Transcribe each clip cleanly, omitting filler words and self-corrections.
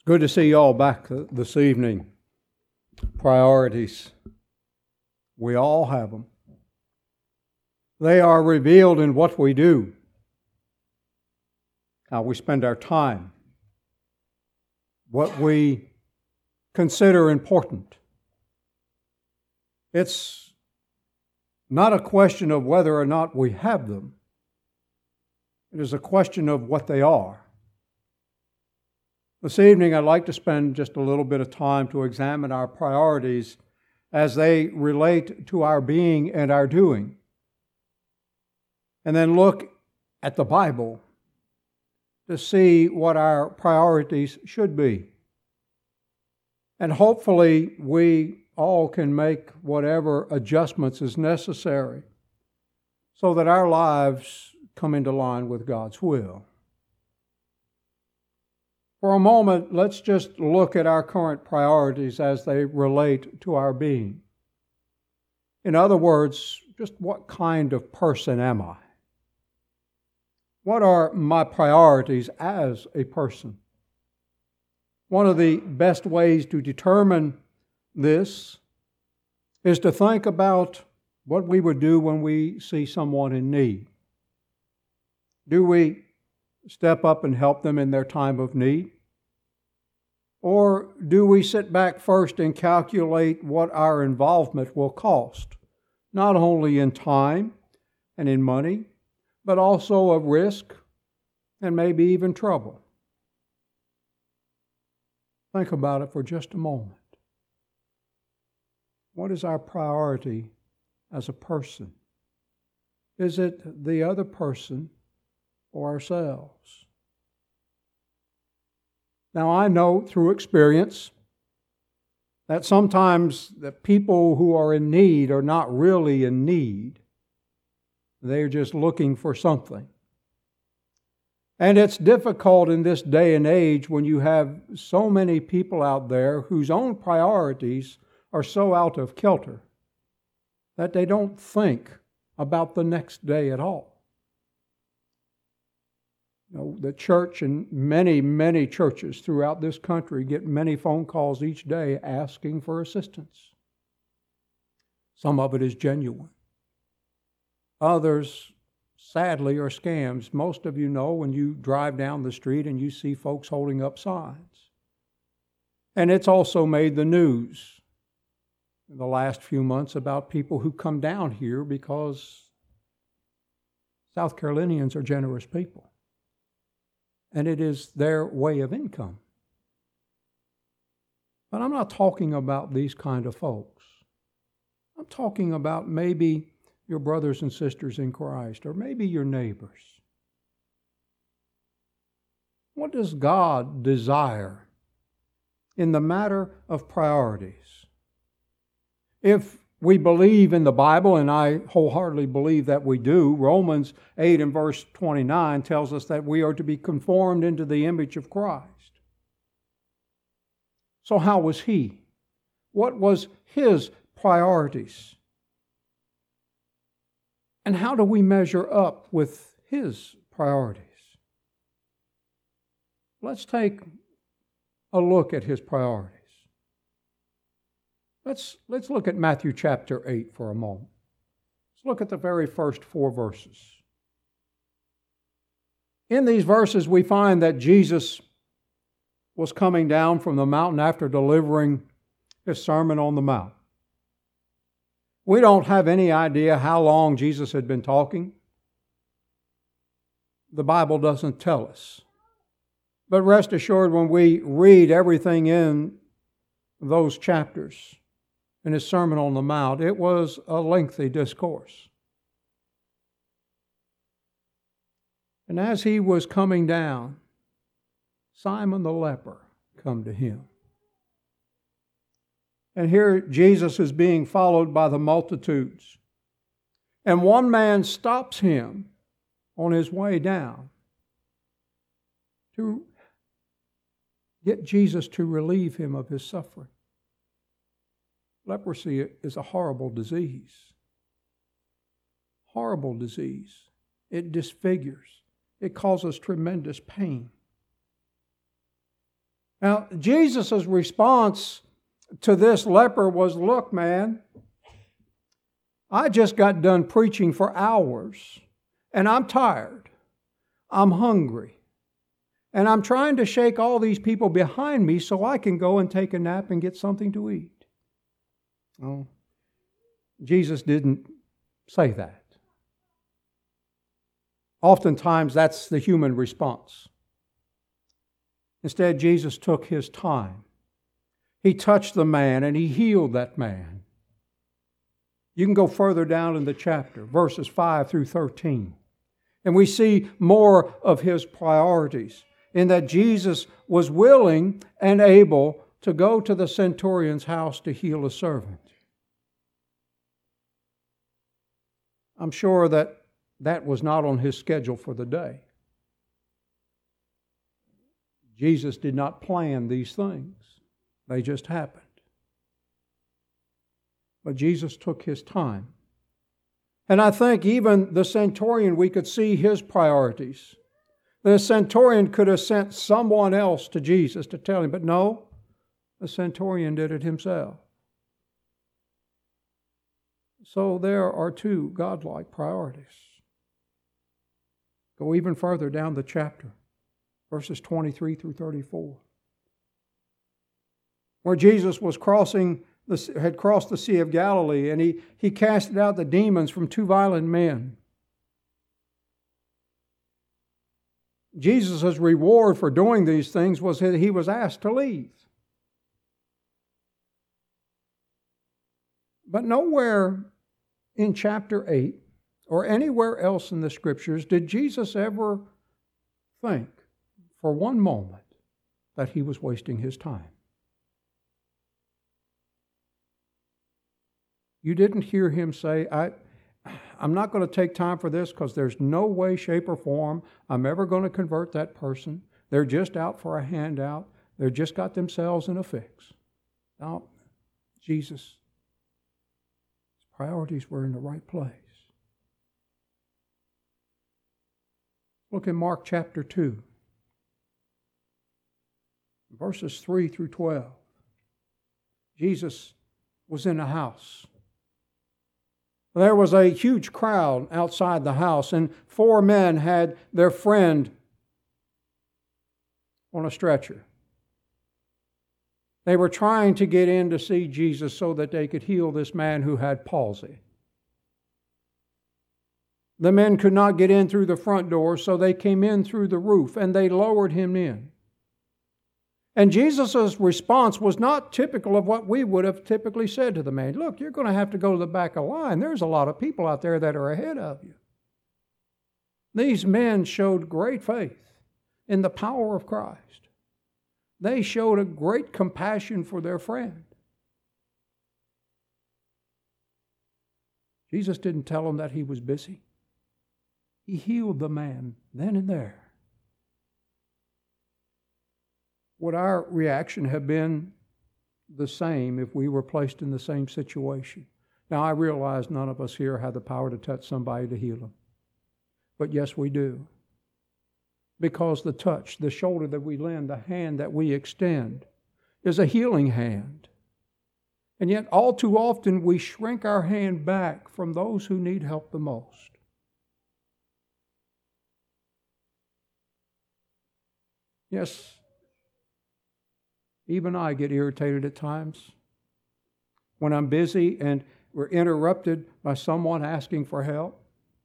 It's good to see you all back this evening. Priorities. We all have them. They are revealed in what we do, how we spend our time, what we consider important. It's not a question of whether or not we have them. It is a question of what they are. This evening, I'd like to spend just a little bit of time to examine our priorities as they relate to our being and our doing. And then look at the Bible to see what our priorities should be. And hopefully, we all can make whatever adjustments is necessary so that our lives come into line with God's will. For a moment, let's just look at our current priorities as they relate to our being. In other words, just what kind of person am I? What are my priorities as a person? One of the best ways to determine this is to think about what we would do when we see someone in need. Do we step up and help them in their time of need? Or do we sit back first and calculate what our involvement will cost, not only in time and in money, but also of risk and maybe even trouble? Think about it for just a moment. What is our priority as a person? Is it the other person or ourselves? Now, I know through experience that sometimes the people who are in need are not really in need. They're just looking for something. And it's difficult in this day and age when you have so many people out there whose own priorities are so out of kilter that they don't think about the next day at all. You know, the church and many churches throughout this country get many phone calls each day asking for assistance. Some of it is genuine. Others, sadly, are scams. Most of you know when you drive down the street and you see folks holding up signs. And it's also made the news in the last few months about people who come down here because South Carolinians are generous people. And it is their way of income. But I'm not talking about these kind of folks. I'm talking about maybe your brothers and sisters in Christ, or maybe your neighbors. What does God desire in the matter of priorities? If we believe in the Bible, and I wholeheartedly believe that we do, Romans 8 and verse 29 tells us that we are to be conformed into the image of Christ. So how was He? What was His priorities? And how do we measure up with His priorities? Let's take a look at His priorities. Let's look at Matthew chapter 8 for a moment. Let's look at the very first 4 verses. In these verses, we find that Jesus was coming down from the mountain after delivering His Sermon on the Mount. We don't have any idea how long Jesus had been talking. The Bible doesn't tell us. But rest assured, when we read everything in those chapters, in His Sermon on the Mount, it was a lengthy discourse. And as He was coming down, Simon the leper come to Him. And here Jesus is being followed by the multitudes. And one man stops Him on His way down to get Jesus to relieve him of his suffering. Leprosy is a horrible disease. Horrible disease. It disfigures. It causes tremendous pain. Now, Jesus' response to this leper was, look, man, I just got done preaching for hours, and I'm tired. I'm hungry. And I'm trying to shake all these people behind me so I can go and take a nap and get something to eat. Oh, Jesus didn't say that. Oftentimes, that's the human response. Instead, Jesus took His time. He touched the man and He healed that man. You can go further down in the chapter, verses 5 through 13. And we see more of His priorities in that Jesus was willing and able to go to the centurion's house to heal a servant. I'm sure that was not on His schedule for the day. Jesus did not plan these things. They just happened. But Jesus took His time. And I think even the centurion, we could see his priorities. The centurion could have sent someone else to Jesus to tell him, but no, the centurion did it himself. So there are two godlike priorities. Go even further down the chapter, verses 23 through 34, where Jesus was had crossed the Sea of Galilee, and he casted out the demons from two violent men. Jesus' reward for doing these things was that He was asked to leave. But nowhere in chapter 8 or anywhere else in the Scriptures did Jesus ever think for one moment that He was wasting His time. You didn't hear Him say, I'm not going to take time for this because there's no way, shape, or form I'm ever going to convert that person. They're just out for a handout. They've just got themselves in a fix. No, Jesus' priorities were in the right place. Look in Mark chapter 2, verses 3 through 12. Jesus was in a house. There was a huge crowd outside the house, and 4 men had their friend on a stretcher. They were trying to get in to see Jesus so that they could heal this man who had palsy. The men could not get in through the front door, so they came in through the roof, and they lowered him in. And Jesus' response was not typical of what we would have typically said to the man. Look, you're going to have to go to the back of the line. There's a lot of people out there that are ahead of you. These men showed great faith in the power of Christ. They showed a great compassion for their friend. Jesus didn't tell them that He was busy. He healed the man then and there. Would our reaction have been the same if we were placed in the same situation? Now, I realize none of us here have the power to touch somebody to heal them. But yes, we do. Because the touch, the shoulder that we lend, the hand that we extend is a healing hand. And yet, all too often, we shrink our hand back from those who need help the most. Yes, even I get irritated at times when I'm busy and we're interrupted by someone asking for help.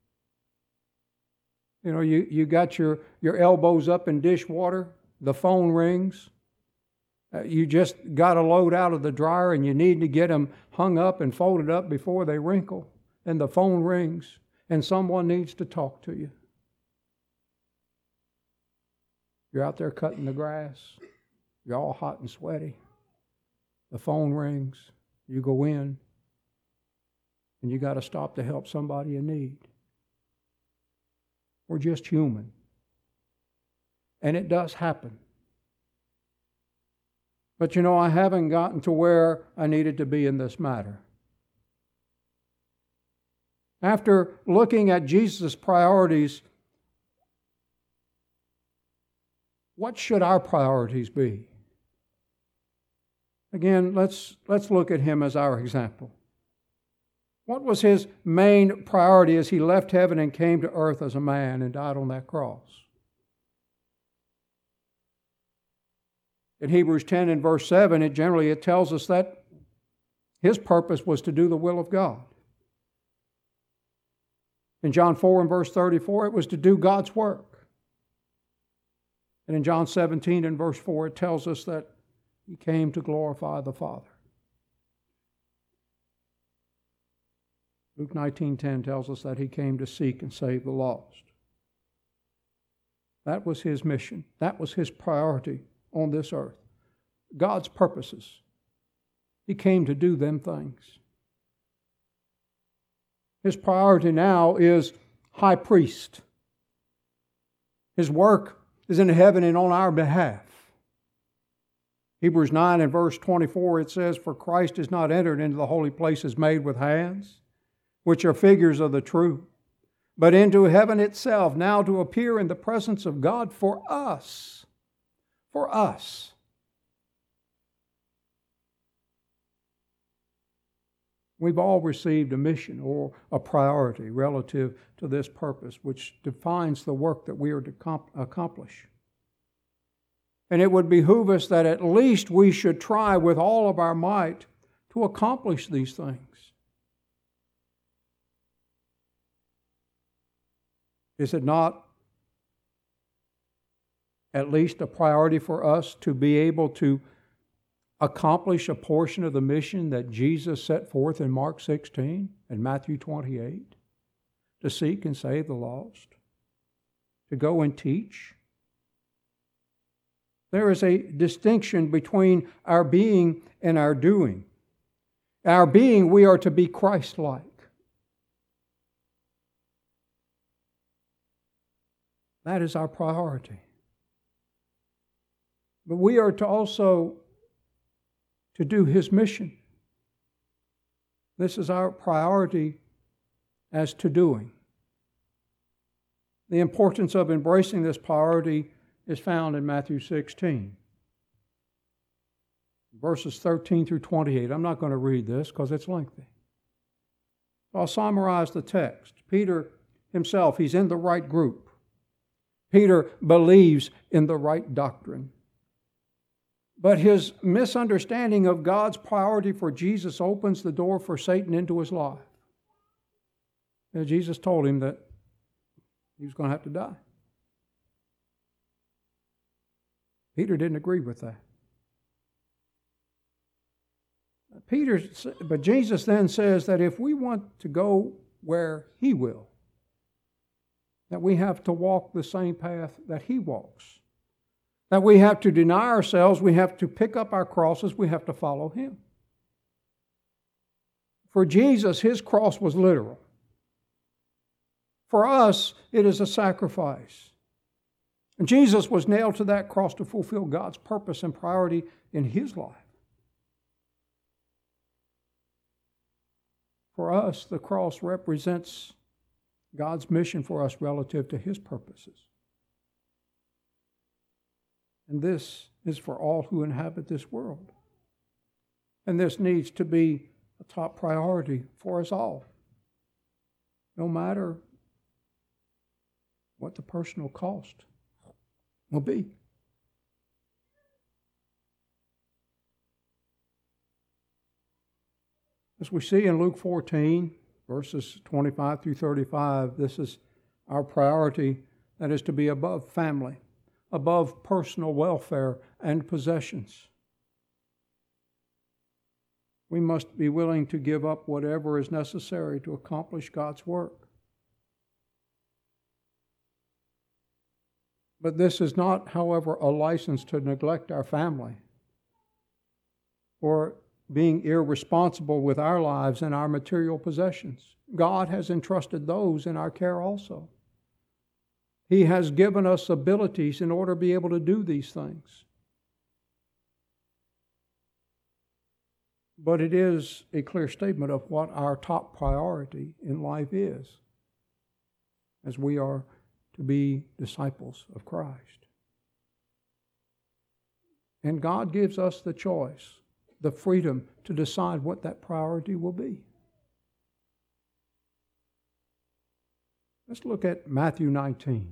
You know, you got your elbows up in dishwater, the phone rings. You just got a load out of the dryer and you need to get them hung up and folded up before they wrinkle. And the phone rings and someone needs to talk to you. You're out there cutting the grass. You're all hot and sweaty. The phone rings. You go in. And you got to stop to help somebody in need. We're just human. And it does happen. But you know, I haven't gotten to where I needed to be in this matter. After looking at Jesus' priorities, what should our priorities be? Again, let's look at him as our example. What was his main priority as he left heaven and came to earth as a man and died on that cross? In Hebrews 10 and verse 7, it tells us that his purpose was to do the will of God. In John 4 and verse 34, it was to do God's work. And in John 17 and verse 4, it tells us that he came to glorify the Father. Luke 19:10 tells us that he came to seek and save the lost. That was his mission. That was his priority on this earth. God's purposes. He came to do them things. His priority now is high priest. His work is in heaven and on our behalf. Hebrews 9 and verse 24, it says, "For Christ is not entered into the holy places made with hands, which are figures of the true, but into heaven itself, now to appear in the presence of God for us." For us. We've all received a mission or a priority relative to this purpose, which defines the work that we are to accomplish. And it would behoove us that at least we should try with all of our might to accomplish these things. Is it not at least a priority for us to be able to accomplish a portion of the mission that Jesus set forth in Mark 16 and Matthew 28? To seek and save the lost, to go and teach. There is a distinction between our being and our doing. Our being, we are to be Christ-like. That is our priority. But we are to also to do His mission. This is our priority as to doing. The importance of embracing this priority is found in Matthew 16. Verses 13 through 28. I'm not going to read this because it's lengthy. I'll summarize the text. Peter himself, he's in the right group. Peter believes in the right doctrine. But his misunderstanding of God's priority for Jesus opens the door for Satan into his life. And Jesus told him that he was going to have to die. Peter didn't agree with that. But Jesus then says that if we want to go where He will, that we have to walk the same path that He walks. That we have to deny ourselves, we have to pick up our crosses, we have to follow Him. For Jesus, His cross was literal. For us, it is a sacrifice. And Jesus was nailed to that cross to fulfill God's purpose and priority in His life. For us, the cross represents God's mission for us relative to His purposes. And this is for all who inhabit this world. And this needs to be a top priority for us all, no matter what the personal cost will be. As we see in Luke 14, verses 25 through 35, this is our priority, that is to be above family, above personal welfare and possessions. We must be willing to give up whatever is necessary to accomplish God's work. But this is not, however, a license to neglect our family or being irresponsible with our lives and our material possessions. God has entrusted those in our care also. He has given us abilities in order to be able to do these things. But it is a clear statement of what our top priority in life is, as we are to be disciples of Christ. And God gives us the choice the freedom to decide what that priority will be. Let's look at Matthew 19.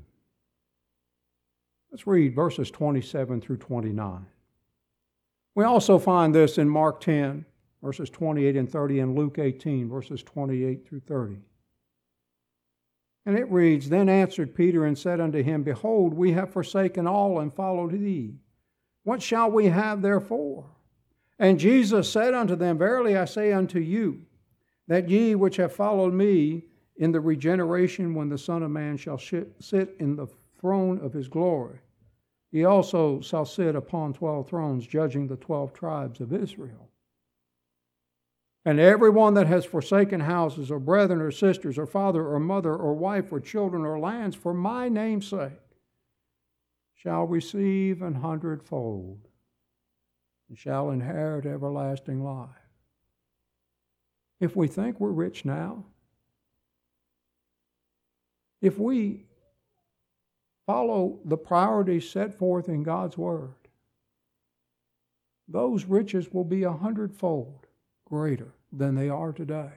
Let's read verses 27 through 29. We also find this in Mark 10, verses 28 and 30, and Luke 18, verses 28 through 30. And it reads, Then answered Peter and said unto him, Behold, we have forsaken all and followed thee. What shall we have therefore? And Jesus said unto them, Verily I say unto you, that ye which have followed me in the regeneration when the Son of Man shall sit in the throne of his glory, he also shall sit upon 12 thrones, judging the 12 tribes of Israel. And every one that has forsaken houses, or brethren, or sisters, or father, or mother, or wife, or children, or lands, for my name's sake, shall receive 100-fold, and shall inherit everlasting life. If we think we're rich now, if we follow the priorities set forth in God's Word, those riches will be 100-fold greater than they are today.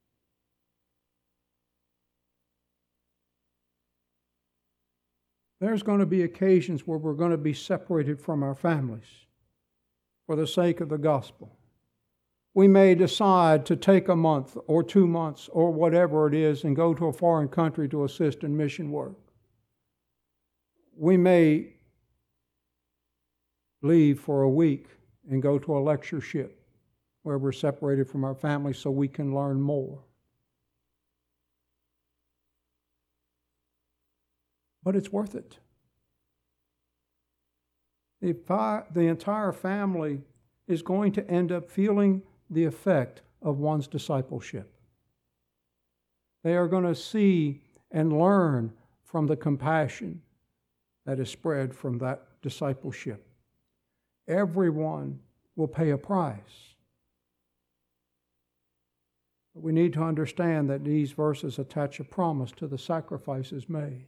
There's going to be occasions where we're going to be separated from our families for the sake of the gospel. We may decide to take a month or 2 months or whatever it is and go to a foreign country to assist in mission work. We may leave for a week and go to a lectureship where we're separated from our family so we can learn more. But it's worth it. The entire family is going to end up feeling the effect of one's discipleship. They are going to see and learn from the compassion that is spread from that discipleship. Everyone will pay a price. But we need to understand that these verses attach a promise to the sacrifices made.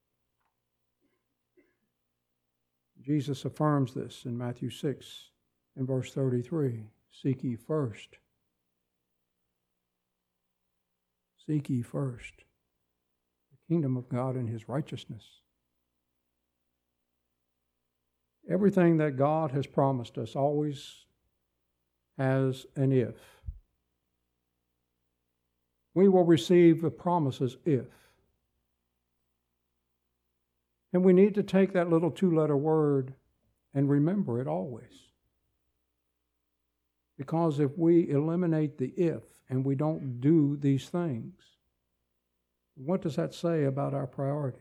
Jesus affirms this in Matthew 6 and verse 33. Seek ye first. Seek ye first the kingdom of God and his righteousness. Everything that God has promised us always has an if. We will receive the promises if. And we need to take that little 2-letter word and remember it always. Because if we eliminate the if and we don't do these things, what does that say about our priorities?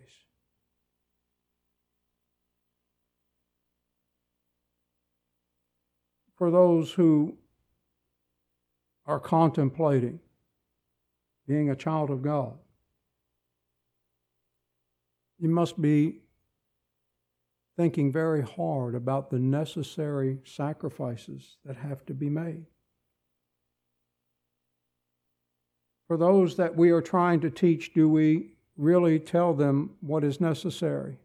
For those who are contemplating being a child of God, you must be thinking very hard about the necessary sacrifices that have to be made. For those that we are trying to teach, do we really tell them what is necessary?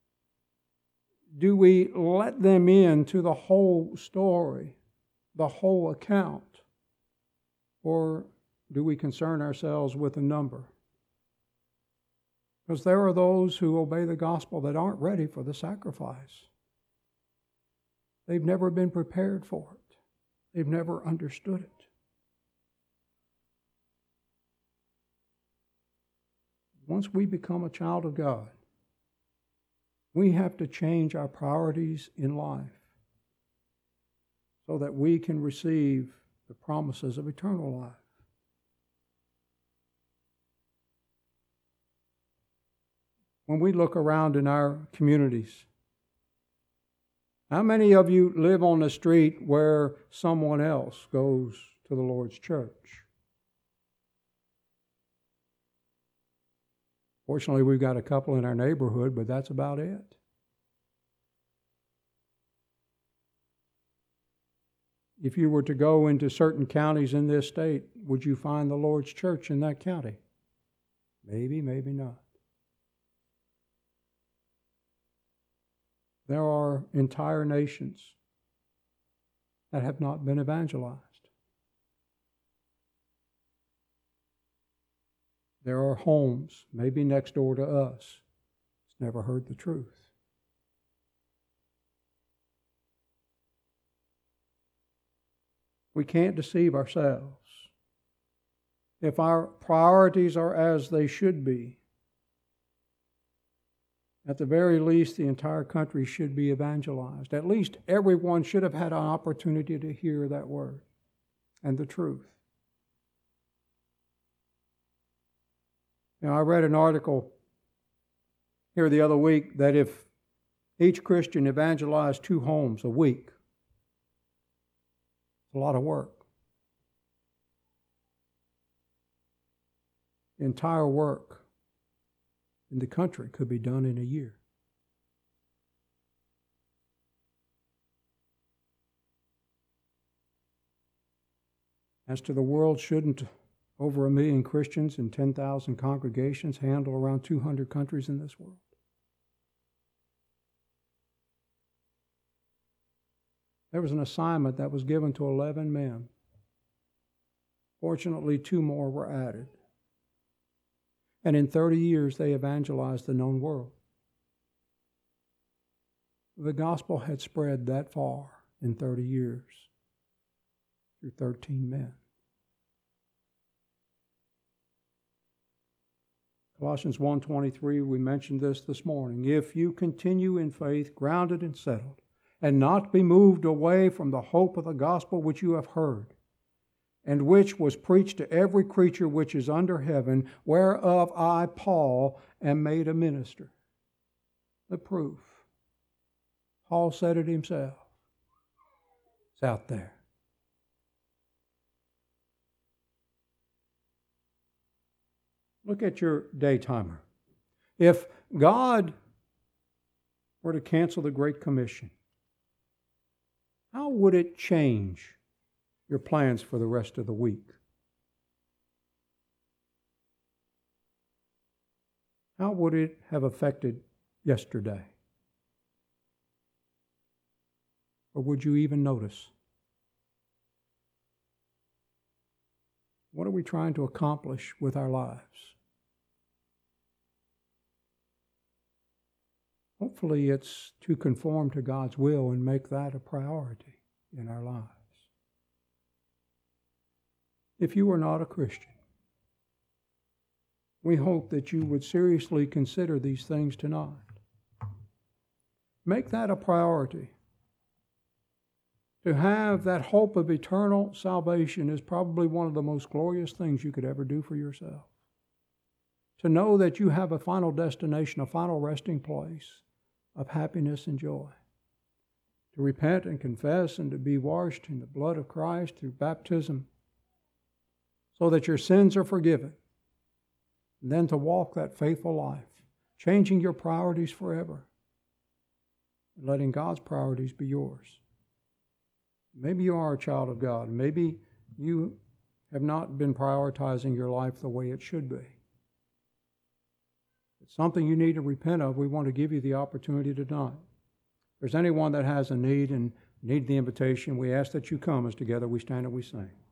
Do we let them into the whole story, the whole account? Or do we concern ourselves with a number? Because there are those who obey the gospel that aren't ready for the sacrifice. They've never been prepared for it. They've never understood it. Once we become a child of God, we have to change our priorities in life so that we can receive the promises of eternal life. When we look around in our communities, how many of you live on a street where someone else goes to the Lord's church? Fortunately, we've got a couple in our neighborhood, but that's about it. If you were to go into certain counties in this state, would you find the Lord's church in that county? Maybe, maybe not. There are entire nations that have not been evangelized. There are homes, maybe next door to us, that's never heard the truth. We can't deceive ourselves. If our priorities are as they should be, at the very least, the entire country should be evangelized. At least everyone should have had an opportunity to hear that word and the truth. I read an article here the other week that if each Christian evangelized 2 homes a week, it's a lot of work. The entire work in the country could be done in a year. As to the world, shouldn't over 1 million Christians and 10,000 congregations handle around 200 countries in this world? There was an assignment that was given to 11 men. Fortunately, 2 more were added. And in 30 years, they evangelized the known world. The gospel had spread that far in 30 years through 13 men. Colossians 1:23, we mentioned this morning. If you continue in faith, grounded and settled, and not be moved away from the hope of the gospel which you have heard, and which was preached to every creature which is under heaven, whereof I, Paul, am made a minister. The proof. Paul said it himself. It's out there. Look at your day timer. If God were to cancel the Great Commission, how would it change your plans for the rest of the week? How would it have affected yesterday? Or would you even notice? What are we trying to accomplish with our lives? Hopefully it's to conform to God's will and make that a priority in our lives. If you are not a Christian, we hope that you would seriously consider these things tonight. Make that a priority. To have that hope of eternal salvation is probably one of the most glorious things you could ever do for yourself. To know that you have a final destination, a final resting place of happiness and joy. To repent and confess and to be washed in the blood of Christ through baptism so that your sins are forgiven. And then to walk that faithful life, changing your priorities forever and letting God's priorities be yours. Maybe you are a child of God. Maybe you have not been prioritizing your life the way it should be. It's something you need to repent of. We want to give you the opportunity tonight. If there's anyone that has a need and need the invitation, we ask that you come as together we stand and we sing.